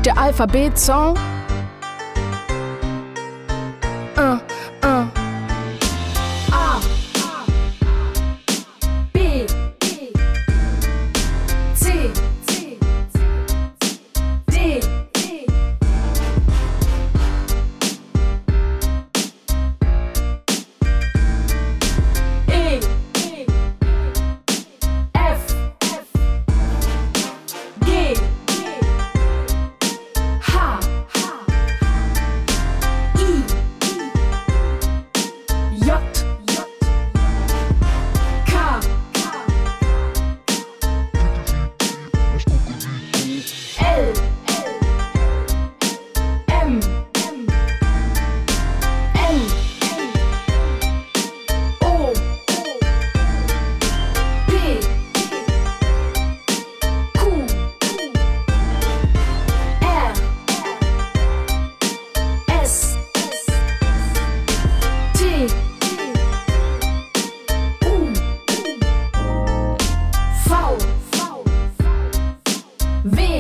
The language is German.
Der Alphabet-Song. A, B, C, D, E, F, G, H, I, J, K, L, M, N, O, P, Q, R, S, T, U, V, W,